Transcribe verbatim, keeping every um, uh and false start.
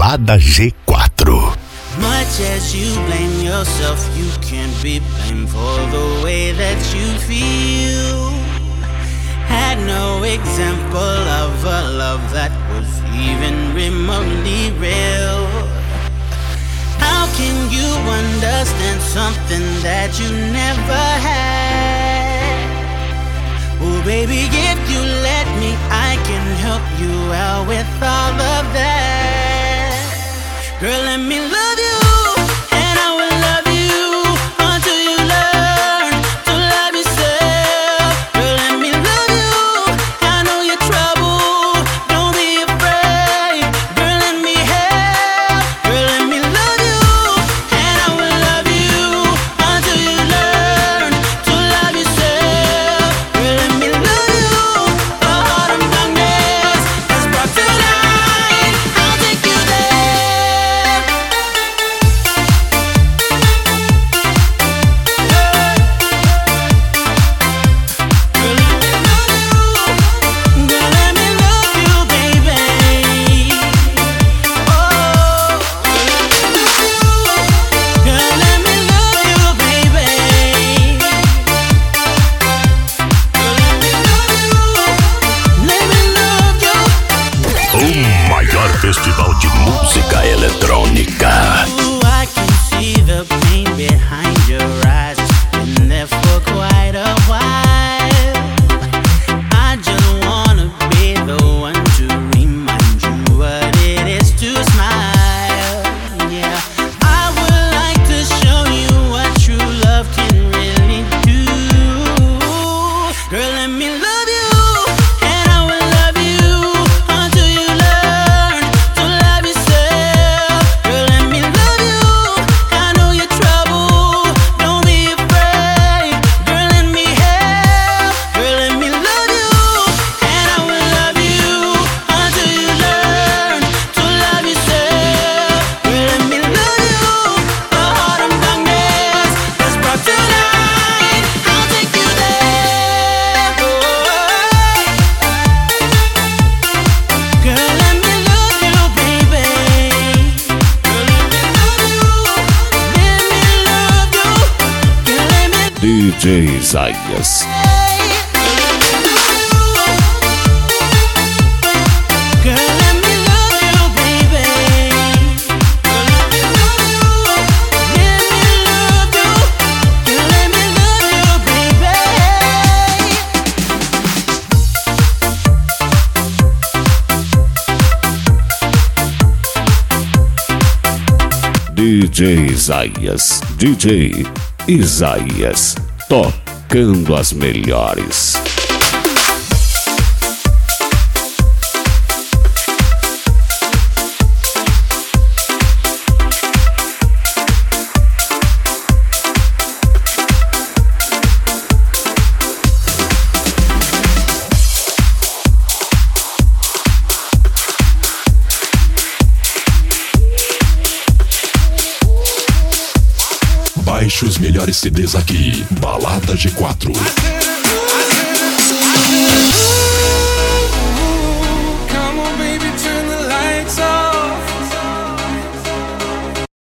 Balada G quatro. Much as you blame yourself, you can't be blamed for the way that you feel. Had no example of a love that was even remotely real. How can you understand something that you never had? Oh baby, if you let me, I can help you out with all of that. Girl, let me love you, and I will love you until you learn to love yourself. Girl, let me love you, I know you're trouble, don't be afraid. Girl, let me help. Girl, let me love you, and I will love you until you learn to love yourself. Girl, let me love you, the heart of darkness is brought tonight. I'll take you there. O maior festival de música eletrônica. Ooh, I can see the pain behind your eyes. It's been there for quite a while. I just wanna be the one to remind you what it is to smile. Yeah, I would like to show you what true love can really do. Girl, let me love you, and I will love you until you learn to love yourself. Girl, let me love you, I know you're trouble, don't be afraid. Girl, let me help. Girl, let me love you, and I will love you until you learn to love yourself. Girl, let me love you, the heart of darkness that's brought tonight. I'll take you there. Girl, let me love you, baby. Girl, let me love you. Let me love you. Girl, let me D J Isaías. Girl, let me love you, baby. Girl, let me love you. Let me love you. Girl, let me love you, baby. D J Isaías. D J Isaías. Tocando as melhores. Baixe os melhores C Ds aqui. Balada G quatro.